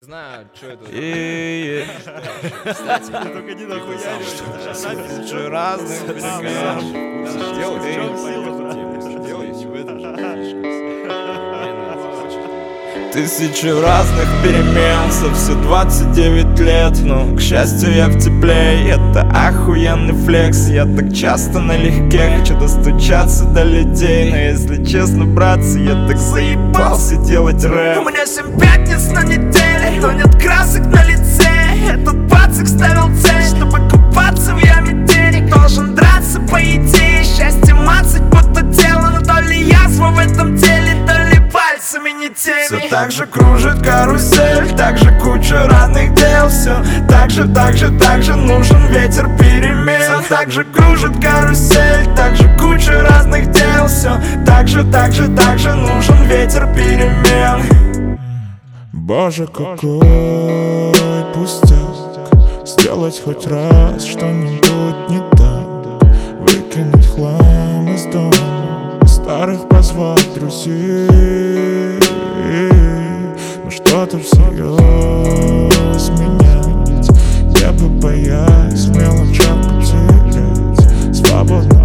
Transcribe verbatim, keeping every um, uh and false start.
Знаю, что это. И Кстати, Только не нахуя. тысячи разных перемен. Тысячи разных перемен за все двадцать девять лет. Но, к счастью, я в тепле, и это охуенный флекс. Я так часто налегке хочу достучаться до людей. Но если честно, братцы, я так заебался делать рэп. У меня семь пятниц на неделе, но нет красок на лице. Этот пацик ставил цель, чтобы купаться в яме денег. Должен драться по идее, счастье мацать будто тело. Но то ли язва в этом теле, то ли пальцами не теми. Все так же кружит карусель, так же куча разных дел. Все так же, так же, так же нужен ветер перемен. Все так же кружит карусель, так же куча разных дел. Все так же, так же, так же нужен ветер перемен. Боже, какой пустяк сделать хоть раз что-нибудь не так. Выкинуть хлам из дома, старых позвать друзей. Но что-то всерьез менять. Я бы боясь в мелочах потерять свободно